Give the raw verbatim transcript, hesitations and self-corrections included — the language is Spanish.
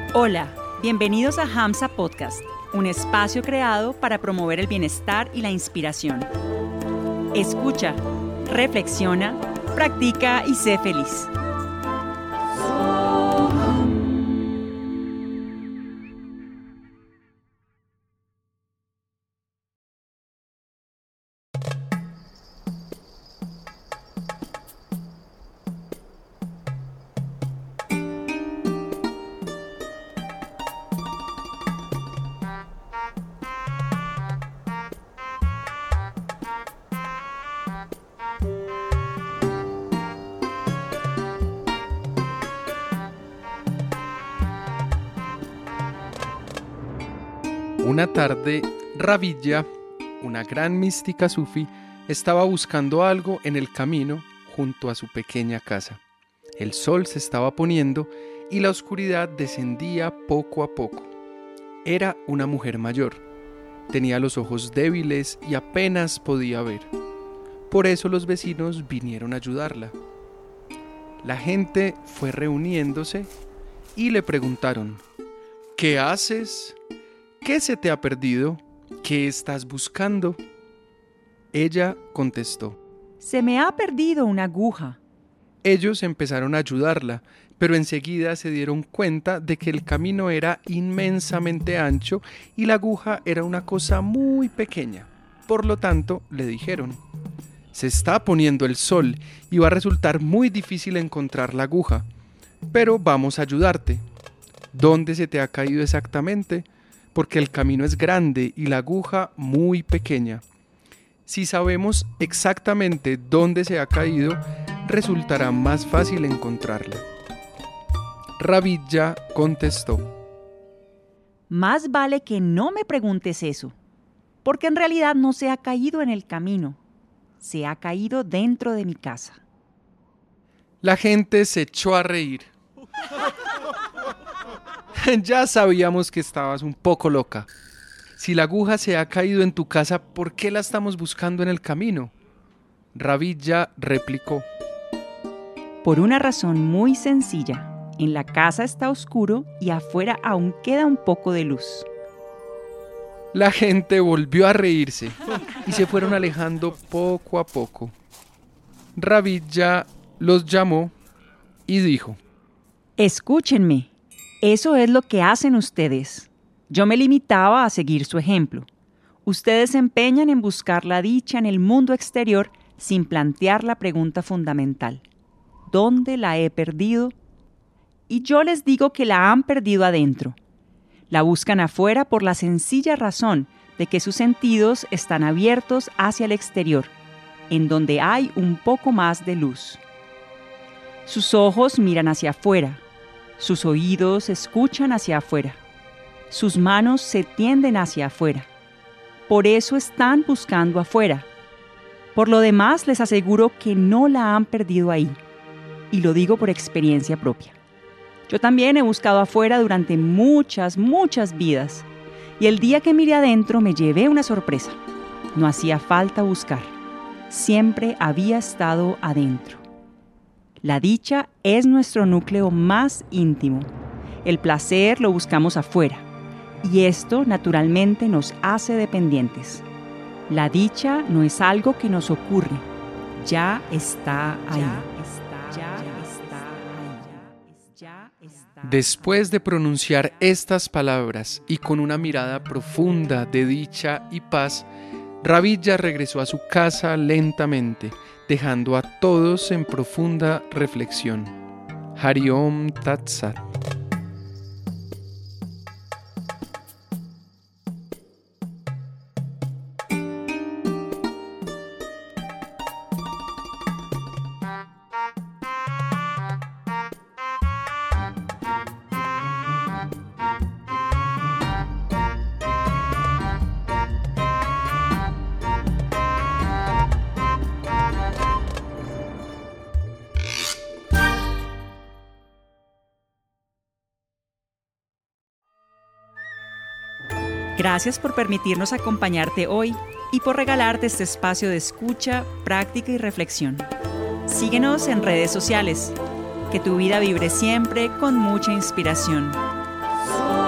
Hola, bienvenidos a Hamsa Podcast, un espacio creado para promover el bienestar y la inspiración. Escucha, reflexiona, practica y sé feliz. Una tarde, Ravija, una gran mística sufí, estaba buscando algo en el camino junto a su pequeña casa. El sol se estaba poniendo y la oscuridad descendía poco a poco. Era una mujer mayor. Tenía los ojos débiles y apenas podía ver. Por eso los vecinos vinieron a ayudarla. La gente fue reuniéndose y le preguntaron: ¿qué haces? ¿Qué se te ha perdido? ¿Qué estás buscando? Ella contestó: Se me ha perdido una aguja. Ellos empezaron a ayudarla, pero enseguida se dieron cuenta de que el camino era inmensamente ancho y la aguja era una cosa muy pequeña. Por lo tanto, le dijeron: se está poniendo el sol y va a resultar muy difícil encontrar la aguja, pero vamos a ayudarte. ¿Dónde se te ha caído exactamente? Porque el camino es grande y la aguja muy pequeña. Si sabemos exactamente dónde se ha caído, resultará más fácil encontrarla. Ravija contestó: Más vale que no me preguntes eso, porque en realidad no se ha caído en el camino, se ha caído dentro de mi casa. La gente se echó a reír. Ya sabíamos que estabas un poco loca. Si la aguja se ha caído en tu casa, ¿por qué la estamos buscando en el camino? Ravija replicó: Por una razón muy sencilla. En la casa está oscuro y afuera aún queda un poco de luz. La gente volvió a reírse y se fueron alejando poco a poco. Ravija los llamó y dijo: Escúchenme. Eso es lo que hacen ustedes. Yo me limitaba a seguir su ejemplo. Ustedes se empeñan en buscar la dicha en el mundo exterior sin plantear la pregunta fundamental: ¿dónde la he perdido? Y yo les digo que la han perdido adentro. La buscan afuera por la sencilla razón de que sus sentidos están abiertos hacia el exterior, en donde hay un poco más de luz. Sus ojos miran hacia afuera. Sus oídos escuchan hacia afuera. Sus manos se tienden hacia afuera. Por eso están buscando afuera. Por lo demás, les aseguro que no la han perdido ahí. Y lo digo por experiencia propia. Yo también he buscado afuera durante muchas, muchas vidas. Y el día que miré adentro me llevé una sorpresa. No hacía falta buscar. Siempre había estado adentro. La dicha es nuestro núcleo más íntimo. El placer lo buscamos afuera. Y esto, naturalmente, nos hace dependientes. La dicha no es algo que nos ocurre. Ya está ahí. Ya está, ya está ahí. Ya está. Después de pronunciar estas palabras y con una mirada profunda de dicha y paz, Ravija regresó a su casa lentamente, dejando a todos en profunda reflexión. Hari Om Tat Sat. Gracias por permitirnos acompañarte hoy y por regalarte este espacio de escucha, práctica y reflexión. Síguenos en redes sociales. Que tu vida vibre siempre con mucha inspiración. Dios.